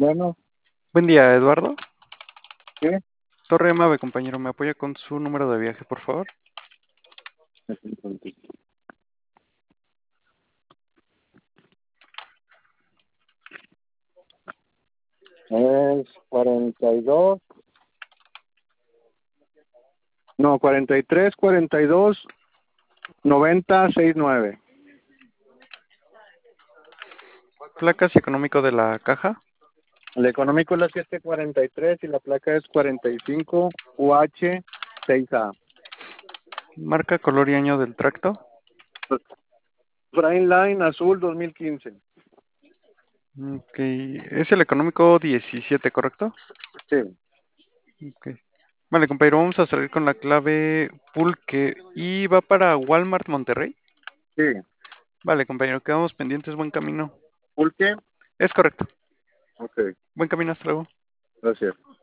Bueno, Buen día, Eduardo. sí, Torre Mave, compañero. ¿Me apoya con su número de viaje, por favor? es 42, no, 43, 42, 90, 69. Placas y económico de la caja. El económico es la 743 y la placa es 45 UH 6A. Marca, color y año del tracto. Prime Line azul 2015. Ok. Es el económico 17, ¿correcto? Sí, Ok. Vale, compañero, vamos a salir con la clave Pulque y va para Walmart Monterrey. sí. Vale, compañero, quedamos pendientes. Buen camino. ¿Por qué? Es correcto. Ok, Buen camino, hasta luego. gracias.